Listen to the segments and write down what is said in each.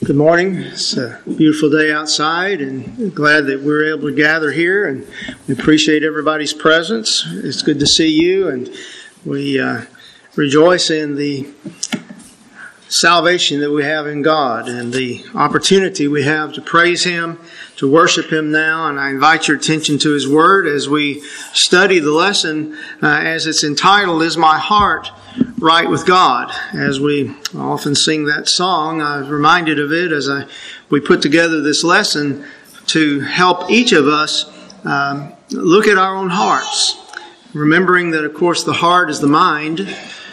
Good morning. It's a beautiful day outside, and glad that we're able to gather here, and we appreciate everybody's presence. It's good to see you, and we rejoice in the salvation that we have in God and the opportunity we have to praise Him, to worship Him now. And I invite your attention to His Word as we study the lesson as it's entitled, Is My Heart Right with God? As we often sing that song, I was reminded of it as we put together this lesson to help each of us look at our own hearts, remembering that, of course, the heart is the mind.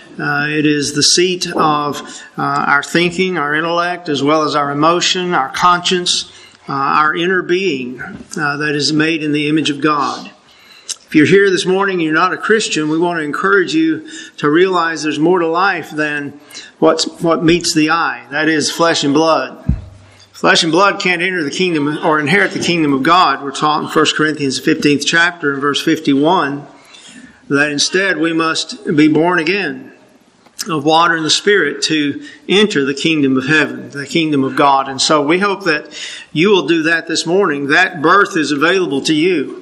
It is the seat of our thinking, our intellect, as well as our emotion, our conscience, our inner being that is made in the image of God. If you're here this morning and you're not a Christian, we want to encourage you to realize there's more to life than what meets the eye. That is flesh and blood. Flesh and blood can't enter the kingdom or inherit the kingdom of God. We're taught in 1 Corinthians 15th chapter and verse 51 that instead we must be born again of water and the Spirit to enter the kingdom of heaven, the kingdom of God. And so we hope that you will do that this morning. That birth is available to you,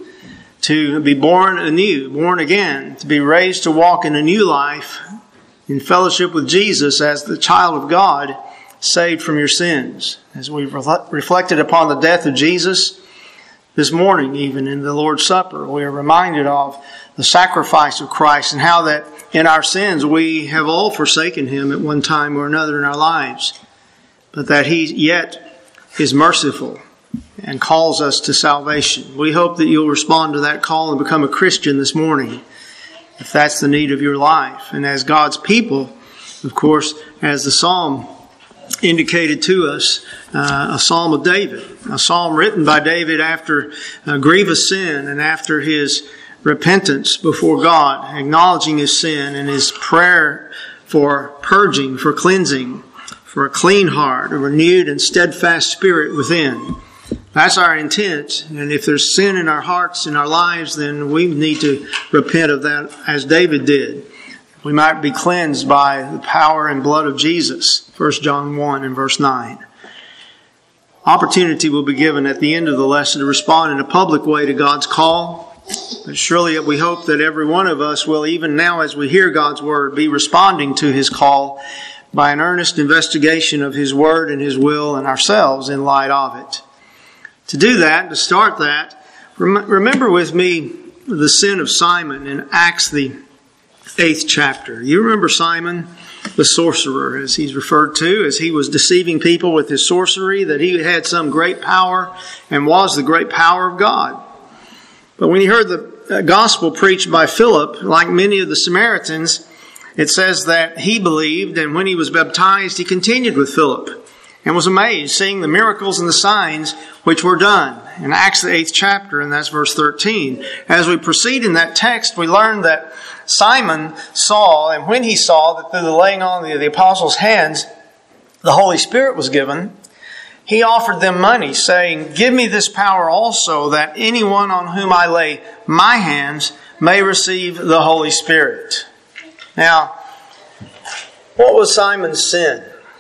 to be born anew, born again, to be raised to walk in a new life in fellowship with Jesus as the child of God, saved from your sins. As we've reflected upon the death of Jesus this morning, even in the Lord's Supper, we are reminded of the sacrifice of Christ and how that in our sins we have all forsaken Him at one time or another in our lives, but that He yet is merciful and calls us to salvation. We hope that you'll respond to that call and become a Christian this morning, if that's the need of your life. And as God's people, of course, as the psalm indicated to us, a psalm of David, a psalm written by David after a grievous sin and after his repentance before God, acknowledging his sin and his prayer for purging, for cleansing, for a clean heart, a renewed and steadfast spirit within. That's our intent. And if there's sin in our hearts, in our lives, then we need to repent of that as David did. We might be cleansed by the power and blood of Jesus. 1 John 1 and verse 9. Opportunity will be given at the end of the lesson to respond in a public way to God's call. But surely we hope that every one of us will, even now as we hear God's Word, be responding to His call by an earnest investigation of His Word and His will and ourselves in light of it. To do that, to start that, remember with me the sin of Simon in Acts the 8th chapter. You remember Simon, the sorcerer, as he's referred to, as he was deceiving people with his sorcery, that he had some great power and was the great power of God. But when he heard the gospel preached by Philip, like many of the Samaritans, it says that he believed, and when he was baptized, he continued with Philip and was amazed, seeing the miracles and the signs which were done. In Acts the 8th chapter, and that's verse 13. As we proceed in that text, we learn that Simon saw, and when he saw that through the laying on of the apostles' hands, the Holy Spirit was given, he offered them money, saying, "Give me this power also, that anyone on whom I lay my hands may receive the Holy Spirit." Now, what was Simon's sin?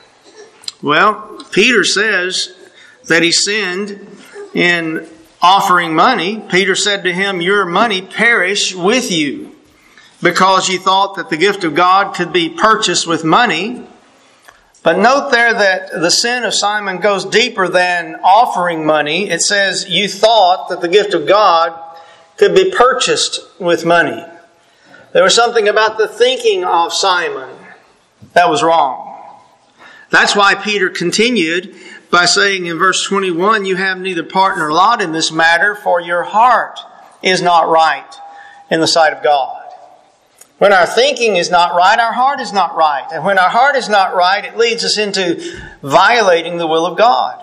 Well, Peter says that he sinned in offering money. Peter said to him, "Your money perish with you, because you thought that the gift of God could be purchased with money." But note there that the sin of Simon goes deeper than offering money. It says, you thought that the gift of God could be purchased with money. There was something about the thinking of Simon that was wrong. That's why Peter continued by saying in verse 21, "You have neither part nor lot in this matter, for your heart is not right in the sight of God." When our thinking is not right, our heart is not right. And when our heart is not right, it leads us into violating the will of God,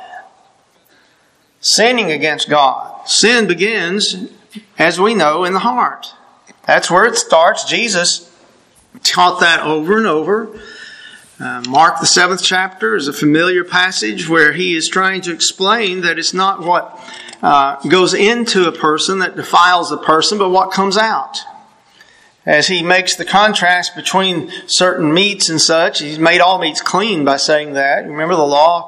sinning against God. Sin begins, as we know, in the heart. That's where it starts. Jesus taught that over and over. Mark the 7th chapter is a familiar passage where he is trying to explain that it's not what goes into a person that defiles a person, but what comes out. As he makes the contrast between certain meats and such, he's made all meats clean by saying that. Remember the law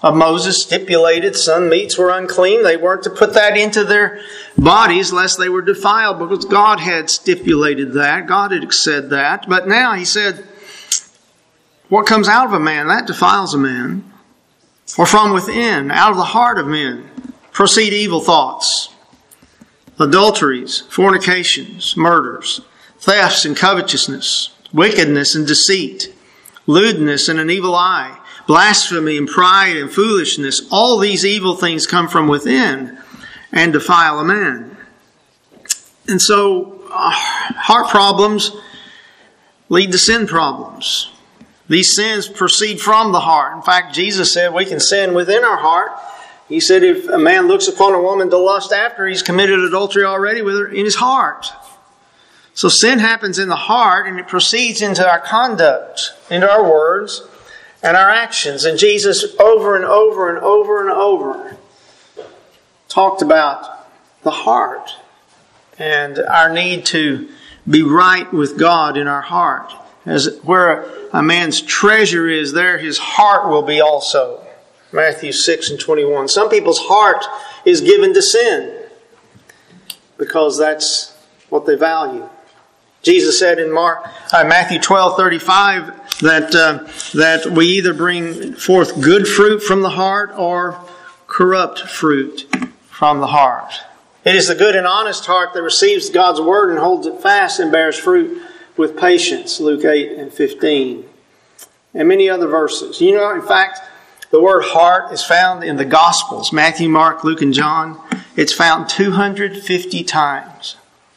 of Moses stipulated some meats were unclean. They weren't to put that into their bodies lest they were defiled, because God had stipulated that. God had said that. But now He said, what comes out of a man, that defiles a man. For from within, out of the heart of men, proceed evil thoughts, adulteries, fornications, murders, thefts and covetousness, wickedness and deceit, lewdness and an evil eye, blasphemy and pride and foolishness. All these evil things come from within and defile a man. And so heart problems lead to sin problems. These sins proceed from the heart. In fact, Jesus said we can sin within our heart. He said if a man looks upon a woman to lust after, he's committed adultery already with her in his heart. So sin happens in the heart, and it proceeds into our conduct, into our words and our actions. And Jesus over and over and over and over talked about the heart and our need to be right with God in our heart. As where a man's treasure is, there his heart will be also. Matthew 6:21. Some people's heart is given to sin because that's what they value. Jesus said in Matthew 12:35 that we either bring forth good fruit from the heart or corrupt fruit from the heart. It is the good and honest heart that receives God's word and holds it fast and bears fruit with patience, Luke 8:15, and many other verses. You know, in fact, the word heart is found in the Gospels, Matthew, Mark, Luke, and John. It's found 250 times.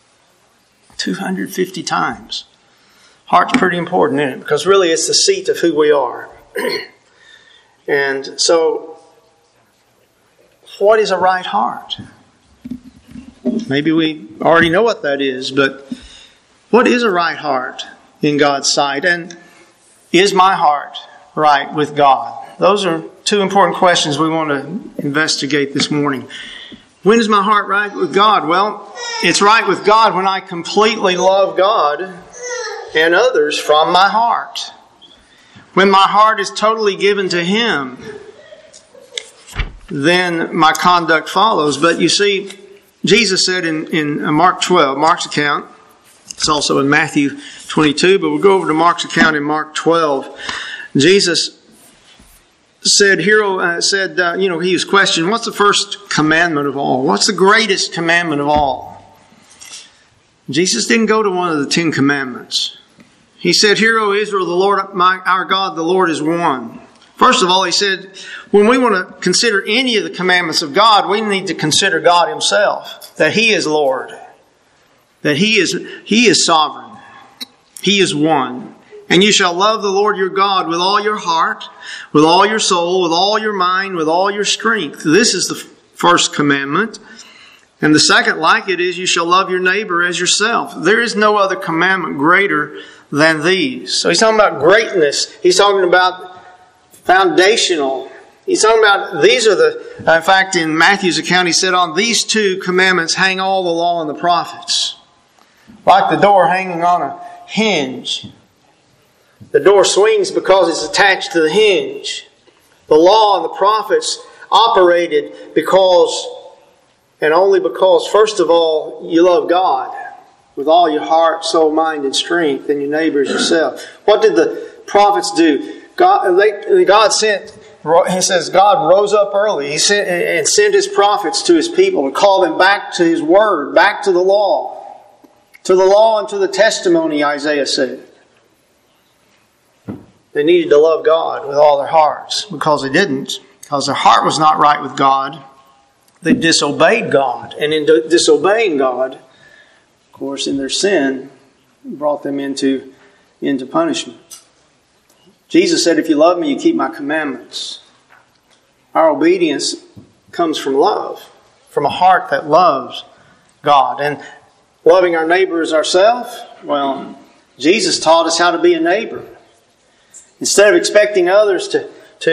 250 times. Heart's pretty important, isn't it? Because really it's the seat of who we are. And so, what is a right heart? Maybe we already know what that is, but what is a right heart in God's sight? And is my heart right with God? Those are two important questions we want to investigate this morning. When is my heart right with God? Well, it's right with God when I completely love God and others from my heart. When my heart is totally given to Him, then my conduct follows. But you see, Jesus said in Mark 12, Mark's account, it's also in Matthew 22, but we'll go over to Mark's account in Mark 12. Jesus said, he was questioned, what's the first commandment of all? What's the greatest commandment of all? Jesus didn't go to one of the 10 commandments. He said, "Hear, O Israel, the Lord, our God, the Lord is one." First of all, He said, when we want to consider any of the commandments of God, we need to consider God Himself, that He is Lord. That He is sovereign. He is one. And you shall love the Lord your God with all your heart, with all your soul, with all your mind, with all your strength. This is the first commandment. And the second like it is, you shall love your neighbor as yourself. There is no other commandment greater than these. So He's talking about greatness. He's talking about foundational. He's talking about these are in fact in Matthew's account, he said, on these 2 commandments hang all the law and the prophets. Like the door hanging on a hinge. The door swings because it's attached to the hinge. The law and the prophets operated because, and only because, first of all, you love God with all your heart, soul, mind, and strength, and your neighbor as yourself. What did the prophets do? God sent, He says, God rose up early. He sent His prophets to His people and called them back to His word, back to the law. To the law and to the testimony, Isaiah said. They needed to love God with all their hearts. Because they didn't, because their heart was not right with God, they disobeyed God. And in disobeying God, of course, in their sin, brought them into punishment. Jesus said, if you love me, you keep my commandments. Our obedience comes from love, from a heart that loves God. And loving our neighbor as ourselves, well, Jesus taught us how to be a neighbor. Instead of expecting others to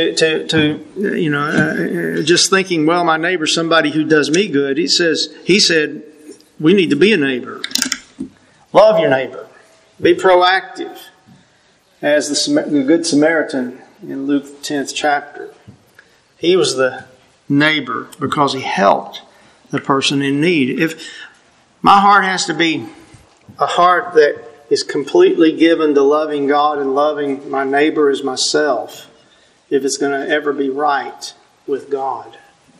just thinking, well, my neighbor's somebody who does me good, He said, we need to be a neighbor. Love your neighbor. Be proactive. As the Good Samaritan in Luke 10th chapter. He was the neighbor because he helped the person in need. If my heart has to be a heart that is completely given to loving God and loving my neighbor as myself, if it's going to ever be right with God.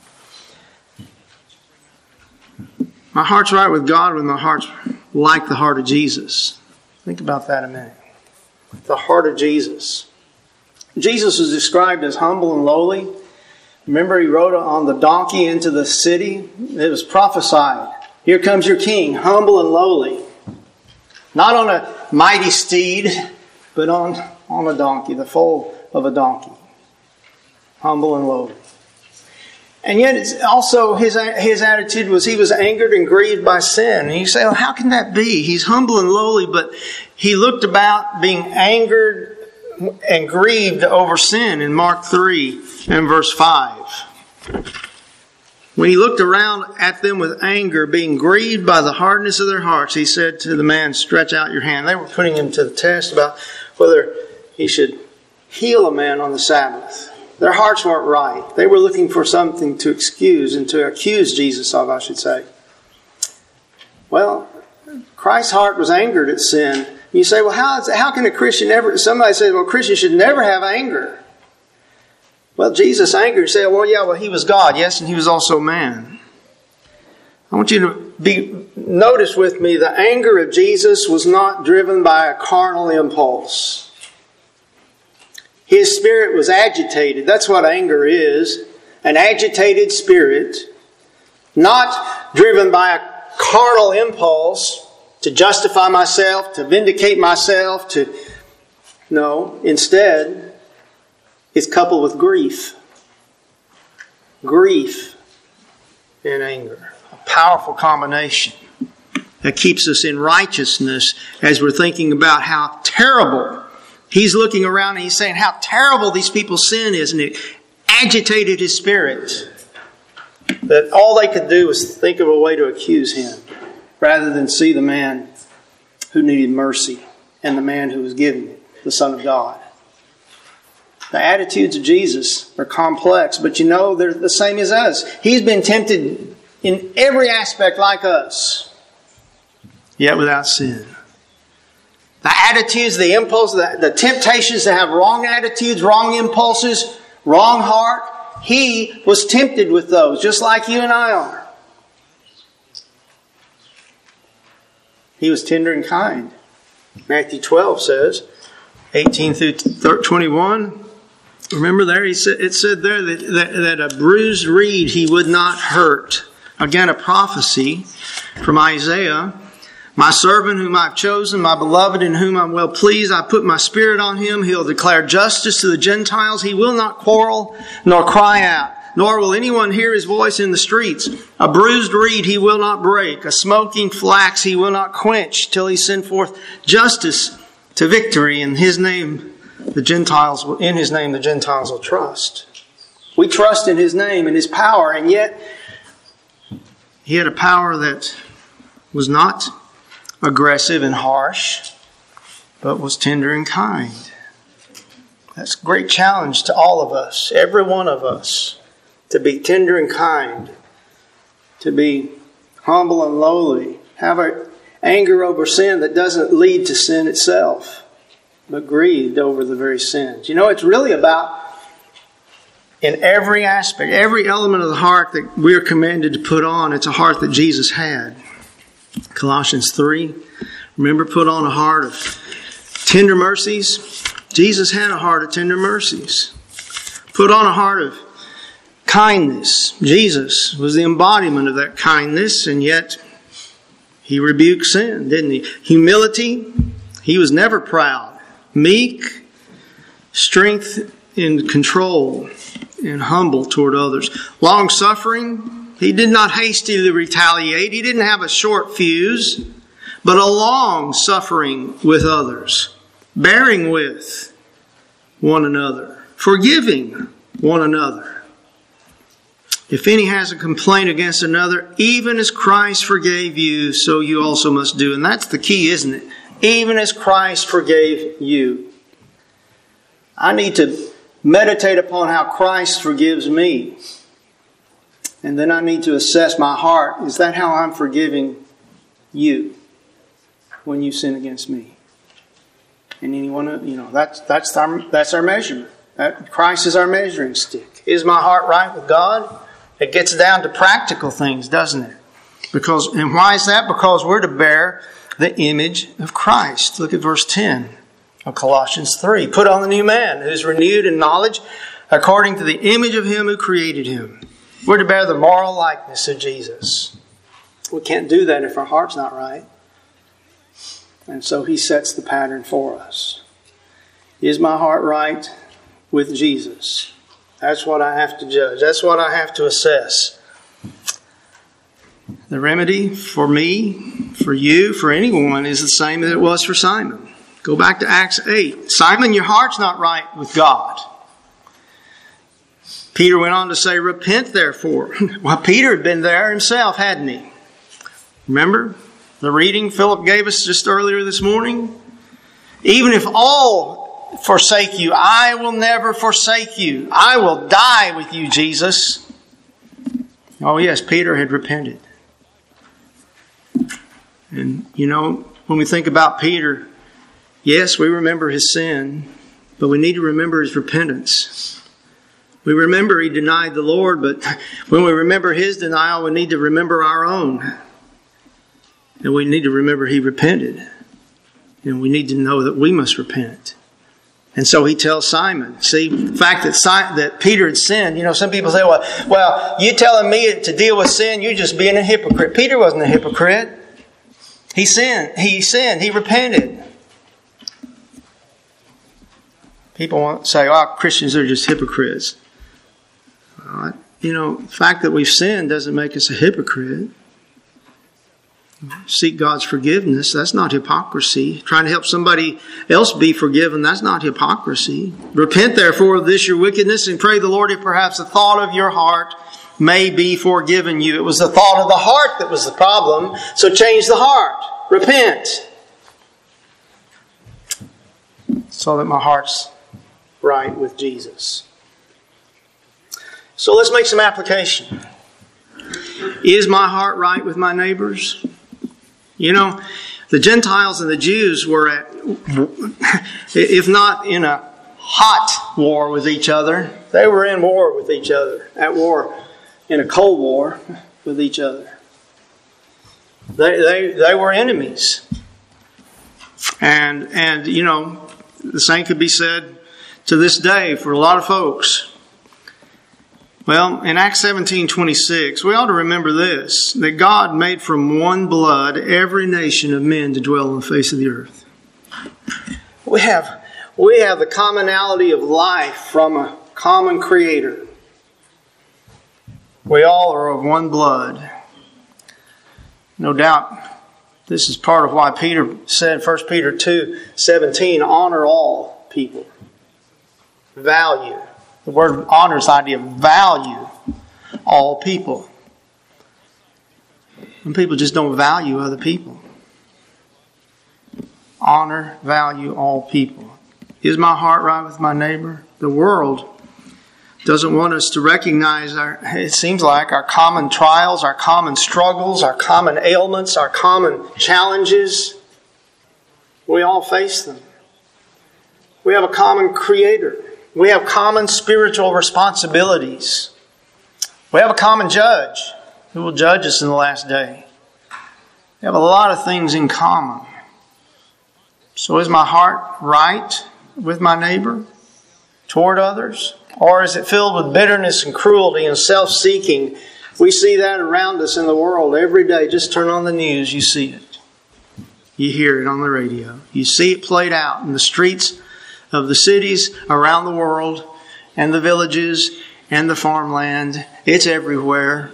My heart's right with God when my heart's like the heart of Jesus. Think about that a minute. The heart of Jesus. Jesus was described as humble and lowly. Remember, he rode on the donkey into the city. It was prophesied. Here comes your king, humble and lowly. Not on a mighty steed, but on a donkey, the foal of a donkey. Humble and lowly. And yet it's also his attitude was he was angered and grieved by sin. And you say, well, how can that be? He's humble and lowly, but he looked about being angered and grieved over sin in Mark 3 and verse 5. When he looked around at them with anger, being grieved by the hardness of their hearts, he said to the man, stretch out your hand. They were putting him to the test about whether he should heal a man on the Sabbath. Their hearts weren't right. They were looking for something to excuse and to accuse Jesus of, I should say. Well, Christ's heart was angered at sin. You say, well, how can a Christian ever... Somebody says, well, Christians should never have anger. Well, Jesus angered. You say, well, he was God. Yes, and he was also man. I want you to notice with me, the anger of Jesus was not driven by a carnal impulse. His spirit was agitated. That's what anger is. An agitated spirit. Not driven by a carnal impulse to justify myself, to vindicate myself, No, instead, it's coupled with grief. Grief and anger. A powerful combination that keeps us in righteousness as we're thinking about how terrible. He's looking around and he's saying how terrible these people's sin is, and it agitated his spirit. That all they could do was think of a way to accuse him rather than see the man who needed mercy and the man who was giving it, the Son of God. The attitudes of Jesus are complex, but they're the same as us. He's been tempted in every aspect like us, yet without sin. The attitudes, the impulses, the temptations to have wrong attitudes, wrong impulses, wrong heart. He was tempted with those, just like you and I are. He was tender and kind. Matthew 12 says, 18 through 21. Remember there, it said there that a bruised reed he would not hurt. Again, a prophecy from Isaiah. My servant whom I've chosen, my beloved in whom I'm well pleased, I put my spirit on him. He'll declare justice to the Gentiles. He will not quarrel nor cry out, nor will anyone hear his voice in the streets. A bruised reed he will not break. A smoking flax he will not quench till he send forth justice to victory. In his name the Gentiles will trust. We trust in his name and his power, and yet he had a power that was not aggressive and harsh, but was tender and kind. That's a great challenge to all of us, every one of us, to be tender and kind, to be humble and lowly, have an anger over sin that doesn't lead to sin itself, but grieved over the very sins. It's really about, in every aspect, every element of the heart that we're commanded to put on, it's a heart that Jesus had. Colossians 3, remember, put on a heart of tender mercies. Jesus had a heart of tender mercies. Put on a heart of kindness. Jesus was the embodiment of that kindness, and yet he rebuked sin, didn't he? Humility, he was never proud. Meek, strength in control, and humble toward others. Long-suffering, he did not hastily retaliate. He didn't have a short fuse, but a long suffering with others, bearing with one another, forgiving one another. If any has a complaint against another, even as Christ forgave you, so you also must do. And that's the key, isn't it? Even as Christ forgave you. I need to meditate upon how Christ forgives me. And then I need to assess my heart. Is that how I'm forgiving you when you sin against me? And anyone, that's our measurement. Christ is our measuring stick. Is my heart right with God? It gets down to practical things, doesn't it? And why is that? Because we're to bear the image of Christ. Look at verse 10 of Colossians 3. Put on the new man, who is renewed in knowledge according to the image of Him who created him. We're to bear the moral likeness of Jesus. We can't do that if our heart's not right. And so He sets the pattern for us. Is my heart right with Jesus? That's what I have to judge. That's what I have to assess. The remedy for me, for you, for anyone is the same as it was for Simon. Go back to Acts 8. Simon, your heart's not right with God. Peter went on to say, repent therefore. Well, Peter had been there himself, hadn't he? Remember the reading Philip gave us just earlier this morning? Even if all forsake you, I will never forsake you. I will die with you, Jesus. Oh yes, Peter had repented. And when we think about Peter, yes, we remember his sin, but we need to remember his repentance. We remember he denied the Lord, but when we remember his denial, we need to remember our own. And we need to remember he repented. And we need to know that we must repent. And so he tells Simon, see, the fact that Peter had sinned, some people say, well, you telling me to deal with sin, you're just being a hypocrite. Peter wasn't a hypocrite. He sinned, he repented. People want to say, Christians are just hypocrites. The fact that we've sinned doesn't make us a hypocrite. Seek God's forgiveness, that's not hypocrisy. Trying to help somebody else be forgiven, that's not hypocrisy. Repent therefore of this your wickedness and pray the Lord if perhaps the thought of your heart may be forgiven you. It was the thought of the heart that was the problem, so change the heart. Repent. So that my heart's right with Jesus. So let's make some application. Is my heart right with my neighbors? The Gentiles and the Jews were at, if not in a hot war with each other, they were in war with each other. At war, in a cold war with each other. They were enemies. And the same could be said to this day for a lot of folks. Well, in Acts 17:26, we ought to remember this, that God made from one blood every nation of men to dwell on the face of the earth. We have the commonality of life from a common Creator. We all are of one blood. No doubt, this is part of why Peter said, 1 Peter 2:17, honor all people. Value. The word honor is the idea of value all people. And people just don't value other people. Honor, value all people. Is my heart right with my neighbor? The world doesn't want us to recognize it seems like our common trials, our common struggles, our common ailments, our common challenges. We all face them. We have a common Creator. We have common spiritual responsibilities. We have a common judge who will judge us in the last day. We have a lot of things in common. So is my heart right with my neighbor, toward others? Or is it filled with bitterness and cruelty and self-seeking? We see that around us in the world every day. Just turn on the news, you see it. You hear it on the radio. You see it played out in the streets of the cities around the world and the villages and the farmland. It's everywhere.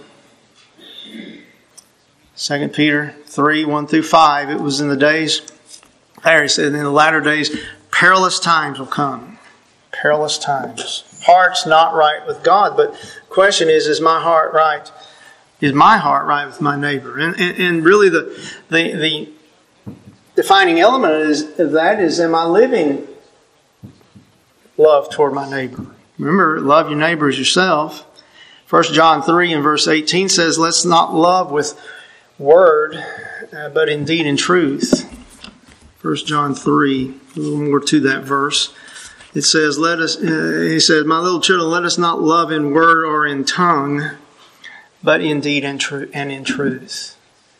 2 Peter 3:1-5. It was in the days, there he said, in the latter days, perilous times will come. Perilous times. Heart's not right with God, but the question is my heart right? Is my heart right with my neighbor? And really the defining element of that is, am I living love toward my neighbor? Remember, love your neighbor as yourself. 1 John 3 and verse 18 says, let's not love with word, but in deed and truth. 1 John 3, a little more to that verse. It says, he says, my little children, let us not love in word or in tongue, but in deed and in truth.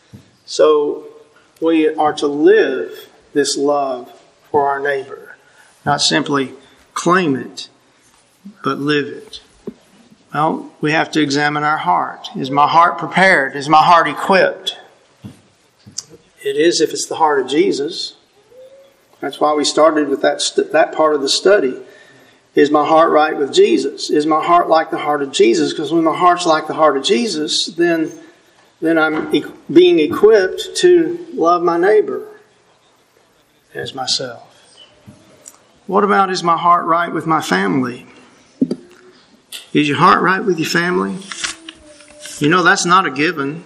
So we are to live this love for our neighbor. Not simply claim it, but live it. Well, we have to examine our heart. Is my heart prepared? Is my heart equipped? It is if it's the heart of Jesus. That's why we started with that part of the study. Is my heart right with Jesus? Is my heart like the heart of Jesus? Because when my heart's like the heart of Jesus, then I'm being equipped to love my neighbor as myself. What about, is my heart right with my family? Is your heart right with your family? You know, that's not a given.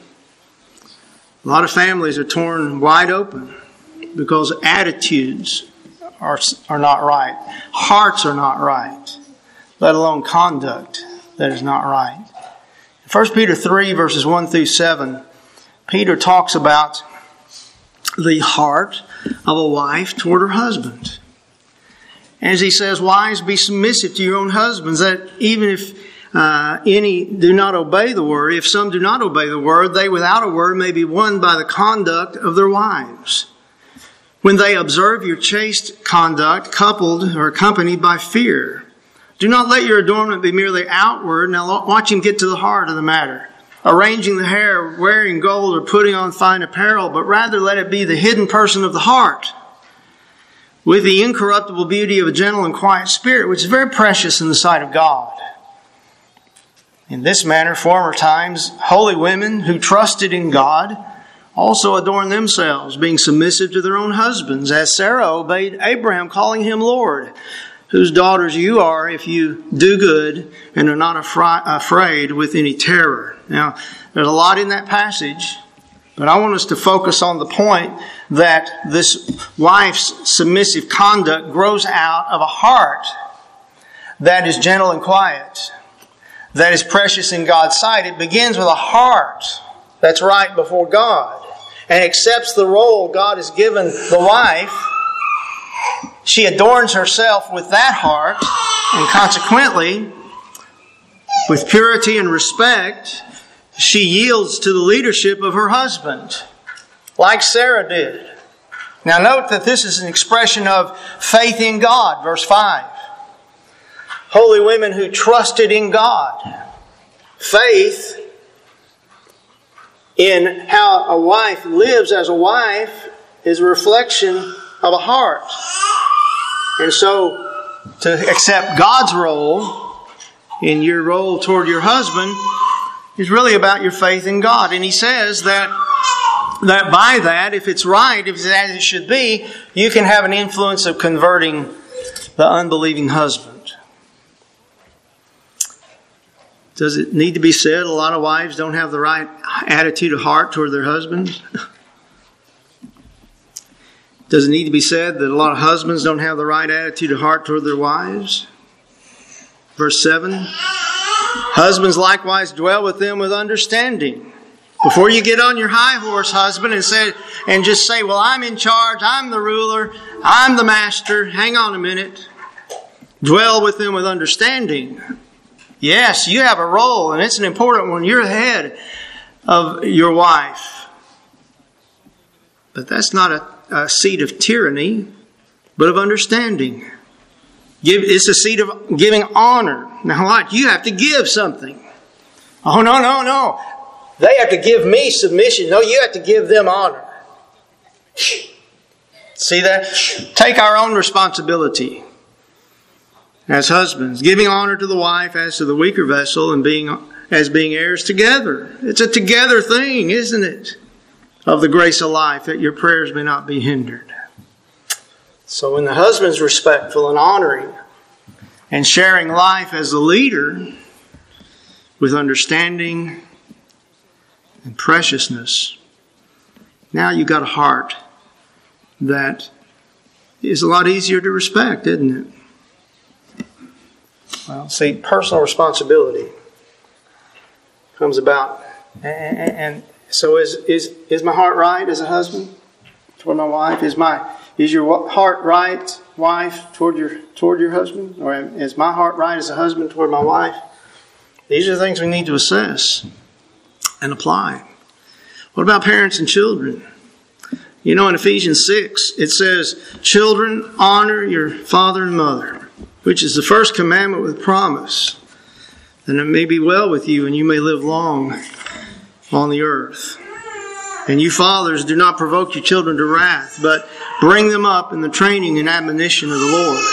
A lot of families are torn wide open because attitudes are not right. Hearts are not right, let alone conduct that is not right. In 1 Peter 3, verses 1 through 7, Peter talks about the heart of a wife toward her husband. As he says, wives, be submissive to your own husbands, that even if any do not obey the word, if some do not obey the word, they without a word may be won by the conduct of their wives, when they observe your chaste conduct, coupled or accompanied by fear. Do not let your adornment be merely outward. Now watch him get to the heart of the matter. Arranging the hair, wearing gold, or putting on fine apparel, but rather let it be the hidden person of the heart, with the incorruptible beauty of a gentle and quiet spirit, which is very precious in the sight of God. In this manner, former times, holy women who trusted in God also adorned themselves, being submissive to their own husbands, as Sarah obeyed Abraham, calling him Lord, whose daughters you are if you do good and are not afraid with any terror. Now, there's a lot in that passage, but I want us to focus on the point that this wife's submissive conduct grows out of a heart that is gentle and quiet, that is precious in God's sight. It begins with a heart that's right before God and accepts the role God has given the wife. She adorns herself with that heart, and consequently, with purity and respect, she yields to the leadership of her husband, like Sarah did. Now note that this is an expression of faith in God, verse 5. Holy women who trusted in God. Faith in how a wife lives as a wife is a reflection of a heart. And so, to accept God's role in your role toward your husband is really about your faith in God. And he says that by that, if it's right, if it's as it should be, you can have an influence of converting the unbelieving husband. Does it need to be said a lot of wives don't have the right attitude of heart toward their husbands? Does it need to be said that a lot of husbands don't have the right attitude of heart toward their wives? Verse 7. Husbands likewise dwell with them with understanding. Before you get on your high horse, husband, and just say, well, I'm in charge, I'm the ruler, I'm the master. Hang on a minute. Dwell with them with understanding. Yes, you have a role, and it's an important one. You're the head of your wife. But that's not a seat of tyranny, but of understanding. It's a seat of giving honor. Now what? You have to give something. Oh, no. They have to give me submission. No, you have to give them honor. See that? Take our own responsibility as husbands, giving honor to the wife as to the weaker vessel, and being heirs together. It's a together thing, isn't it? Of the grace of life, that your prayers may not be hindered. So when the husband's respectful and honoring and sharing life as a leader with understanding and preciousness, now you've got a heart that is a lot easier to respect, isn't it? Well, see, personal responsibility comes about. And so is my heart right as a husband toward my wife? Is your heart right, wife, toward your husband? Or is my heart right as a husband toward my wife? These are the things we need to assess and apply. What about parents and children? You know, in Ephesians 6, it says, "Children, honor your father and mother, which is the first commandment with promise, and it may be well with you, and you may live long on the earth. And you fathers, do not provoke your children to wrath, but bring them up in the training and admonition of the Lord."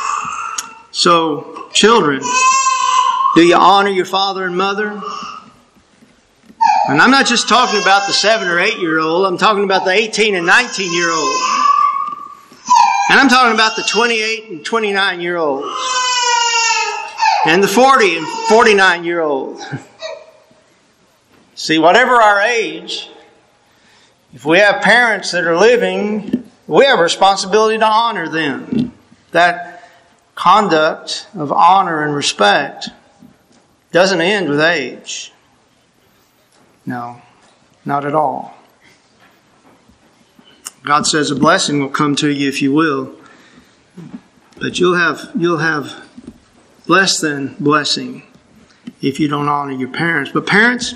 So, children, do you honor your father and mother? And I'm not just talking about the 7 or 8 year old. I'm talking about the 18 and 19 year old. And I'm talking about the 28 and 29 year olds. And the 40 and 49 year old. See, whatever our age, if we have parents that are living, we have a responsibility to honor them. That conduct of honor and respect doesn't end with age. No, not at all. God says a blessing will come to you if you will, but you'll have less than blessing if you don't honor your parents. But parents,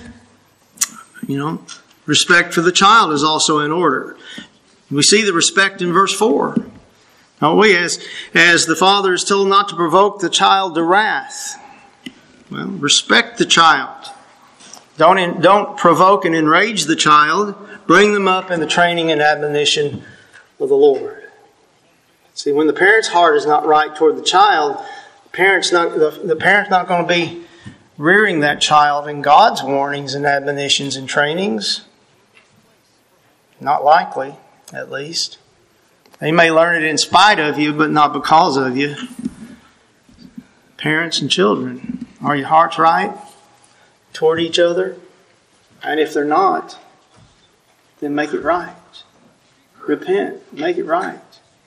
respect for the child is also in order. We see the respect in verse 4. Don't we? As the father is told not to provoke the child to wrath. Well, respect the child. Don't provoke and enrage the child. Bring them up in the training and admonition of the Lord. See, when the parent's heart is not right toward the child, the parent's not going to be rearing that child in God's warnings and admonitions and trainings. Not likely, at least. They may learn it in spite of you, but not because of you. Parents and children, are your hearts right toward each other? And if they're not, then make it right. Repent. Make it right.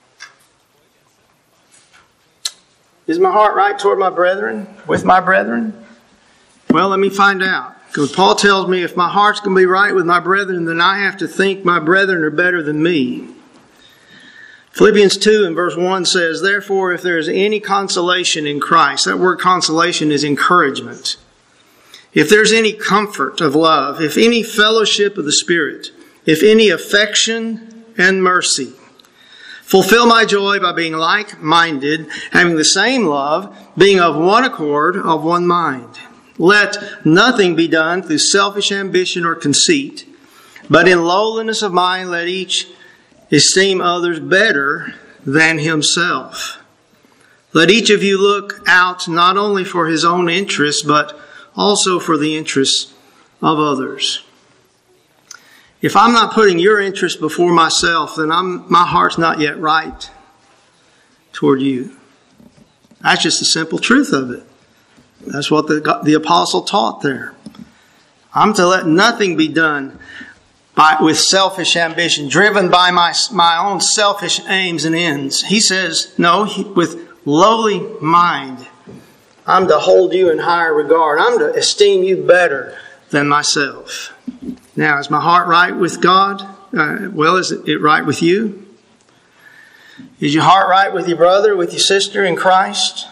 Is my heart right toward my brethren? With my brethren? Well, let me find out. Because Paul tells me if my heart's going to be right with my brethren, then I have to think my brethren are better than me. Philippians 2 and verse 1 says, "Therefore, if there is any consolation in Christ," that word consolation is encouragement. "If there's any comfort of love, if any fellowship of the Spirit, if any affection and mercy, fulfill my joy by being like-minded, having the same love, being of one accord, of one mind. Let nothing be done through selfish ambition or conceit, but in lowliness of mind let each esteem others better than himself. Let each of you look out not only for his own interests, but also for the interests of others." If I'm not putting your interest before myself, then my heart's not yet right toward you. That's just the simple truth of it. That's what the apostle taught there. I'm to let nothing be done with selfish ambition, driven by my own selfish aims and ends. He says, no, with lowly mind. I'm to hold you in higher regard. I'm to esteem you better than myself. Now, is my heart right with God? Is it right with you? Is your heart right with your brother, with your sister in Christ?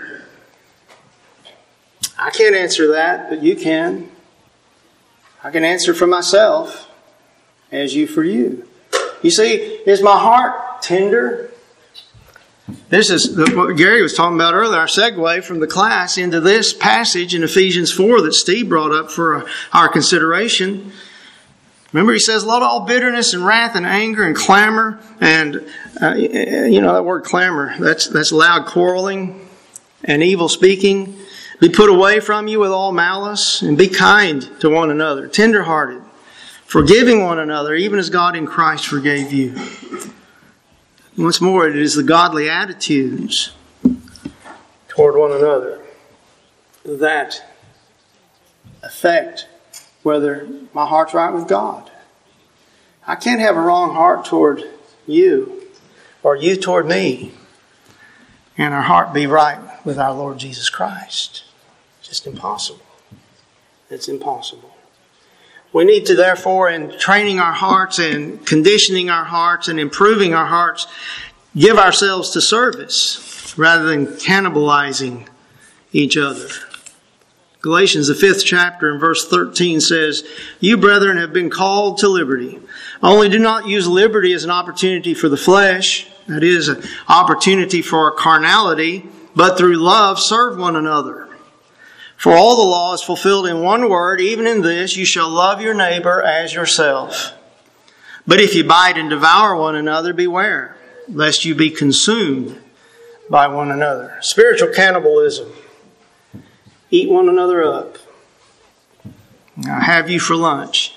I can't answer that, but you can. I can answer for myself as you for you. You see, is my heart tender? This is what Gary was talking about earlier, our segue from the class into this passage in Ephesians 4 that Steve brought up for our consideration. Remember, he says, "Let all bitterness and wrath and anger and clamor," and that word clamor, that's loud quarreling and evil speaking, "be put away from you with all malice, and be kind to one another, tenderhearted, forgiving one another, even as God in Christ forgave you." Once more, it is the godly attitudes toward one another that affect whether my heart's right with God. I can't have a wrong heart toward you or you toward me and our heart be right with our Lord Jesus Christ. Just impossible. It's impossible. We need to, therefore, in training our hearts and conditioning our hearts and improving our hearts, give ourselves to service rather than cannibalizing each other. Galatians, the 5th chapter and verse 13 says, "You, brethren, have been called to liberty. Only do not use liberty as an opportunity for the flesh," that is, an opportunity for carnality, "but through love serve one another. For all the law is fulfilled in one word, even in this, you shall love your neighbor as yourself. But if you bite and devour one another, beware, lest you be consumed by one another." Spiritual cannibalism. Eat one another up. I'll have you for lunch.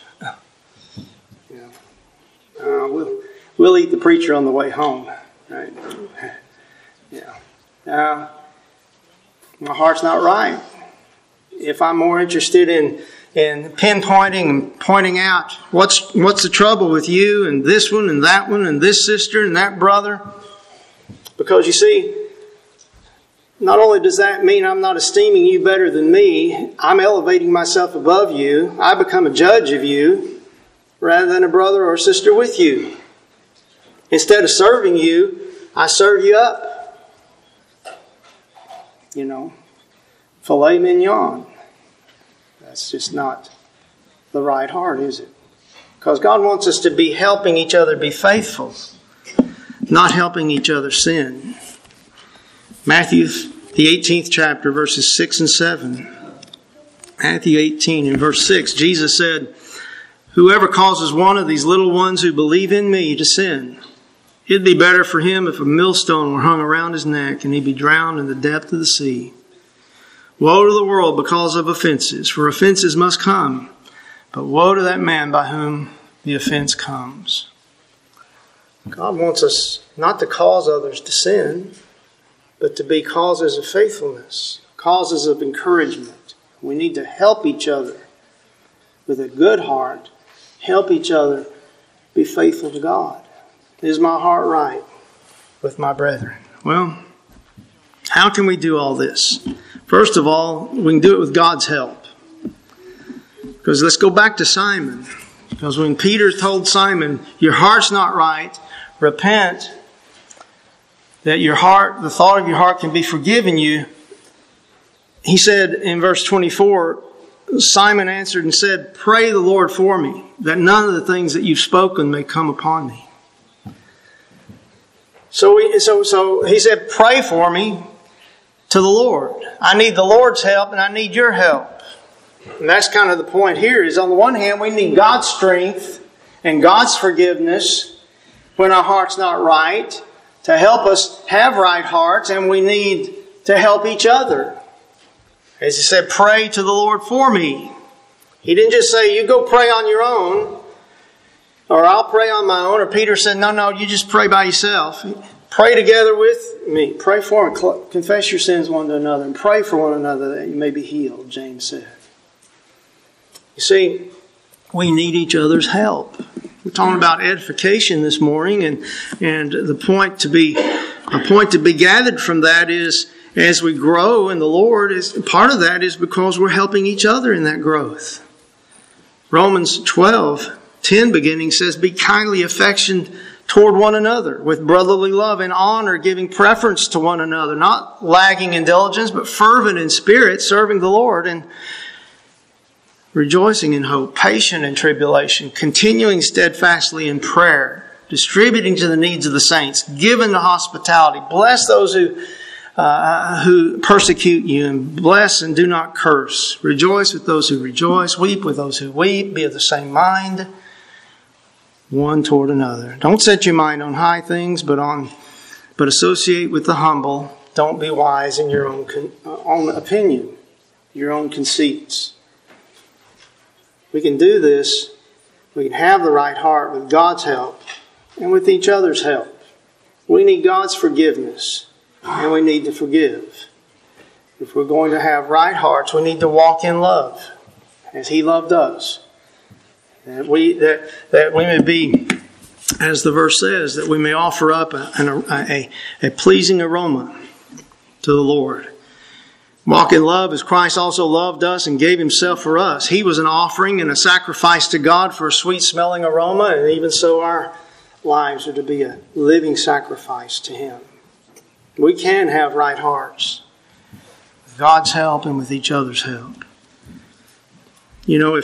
We'll eat the preacher on the way home. Right? Yeah. My heart's not right. If I'm more interested in pinpointing and pointing out what's the trouble with you and this one and that one and this sister and that brother. Because you see, not only does that mean I'm not esteeming you better than me, I'm elevating myself above you. I become a judge of you rather than a brother or sister with you. Instead of serving you, I serve you up. Filet mignon. That's just not the right heart, is it? Because God wants us to be helping each other be faithful, not helping each other sin. Matthew, the 18th chapter, verses 6 and 7. Matthew 18 and verse 6, Jesus said, "Whoever causes one of these little ones who believe in me to sin, it'd be better for him if a millstone were hung around his neck and he'd be drowned in the depth of the sea. Woe to the world because of offenses, for offenses must come, but woe to that man by whom the offense comes." God wants us not to cause others to sin, but to be causes of faithfulness, causes of encouragement. We need to help each other with a good heart, help each other be faithful to God. Is my heart right with my brethren? Well, how can we do all this? First of all, we can do it with God's help. Because let's go back to Simon. Because when Peter told Simon, "Your heart's not right, repent, that the thought of your heart can be forgiven you," he said in verse 24, Simon answered and said, "Pray the Lord for me, that none of the things that you've spoken may come upon me." So he said, "Pray for me to the Lord." I need the Lord's help and I need your help. And that's kind of the point here, is on the one hand, we need God's strength and God's forgiveness when our heart's not right, to help us have right hearts, and we need to help each other. As he said, "Pray to the Lord for me." He didn't just say, "You go pray on your own," or "I'll pray on my own," or Peter said, no, you just pray by yourself. Pray together with me. Pray for me. Confess your sins one to another and pray for one another that you may be healed, James said. You see, we need each other's help. We're talking about edification this morning, and the point to be gathered from that is, as we grow in the Lord, part of that is because we're helping each other in that growth. Romans 12:10 beginning says, "Be kindly affectioned toward one another with brotherly love and honor, giving preference to one another, not lagging in diligence, but fervent in spirit, serving the Lord, and rejoicing in hope, patient in tribulation, continuing steadfastly in prayer, distributing to the needs of the saints, given to hospitality. Bless those who persecute you, and bless and do not curse. Rejoice with those who rejoice, weep with those who weep, be of the same mind one toward another." Don't set your mind on high things, but associate with the humble. Don't be wise in your own opinion, your own conceits. We can do this. We can have the right heart with God's help and with each other's help. We need God's forgiveness, and we need to forgive. If we're going to have right hearts, we need to walk in love as He loved us. That we may be, as the verse says, that we may offer up a pleasing aroma to the Lord. Walk in love as Christ also loved us and gave Himself for us. He was an offering and a sacrifice to God for a sweet-smelling aroma, and even so our lives are to be a living sacrifice to Him. We can have right hearts with God's help and with each other's help. You know,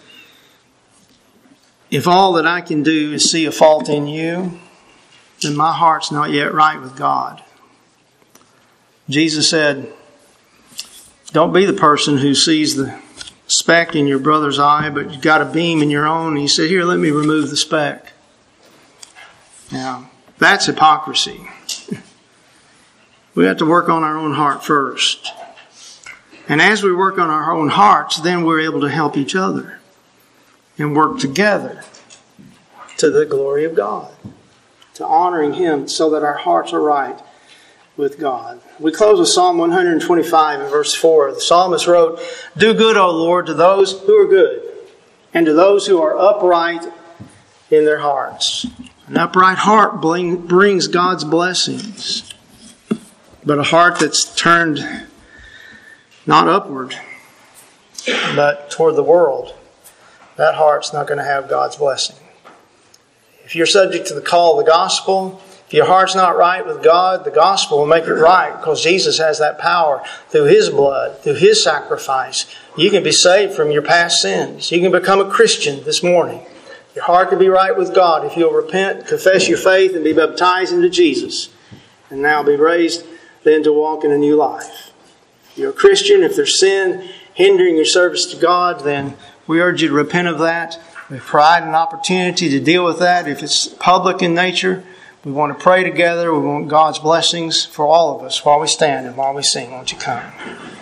if all that I can do is see a fault in you, then my heart's not yet right with God. Jesus said, don't be the person who sees the speck in your brother's eye, but you've got a beam in your own. And He said, here, let me remove the speck. Now, that's hypocrisy. We have to work on our own heart first. And as we work on our own hearts, then we're able to help each other and work together to the glory of God, to honoring Him so that our hearts are right with God. We close with Psalm 125 and verse 4. The psalmist wrote, do good, O Lord, to those who are good, and to those who are upright in their hearts. An upright heart brings God's blessings. But a heart that's turned not upward, but toward the world, that heart's not going to have God's blessing. If you're subject to the call of the gospel, if your heart's not right with God, the gospel will make it right, because Jesus has that power through His blood, through His sacrifice. You can be saved from your past sins. You can become a Christian this morning. Your heart can be right with God if you'll repent, confess your faith, and be baptized into Jesus, and now be raised then to walk in a new life. If you're a Christian, if there's sin hindering your service to God, then we urge you to repent of that. We provide an opportunity to deal with that. If it's public in nature, we want to pray together. We want God's blessings for all of us while we stand and while we sing. Won't you come?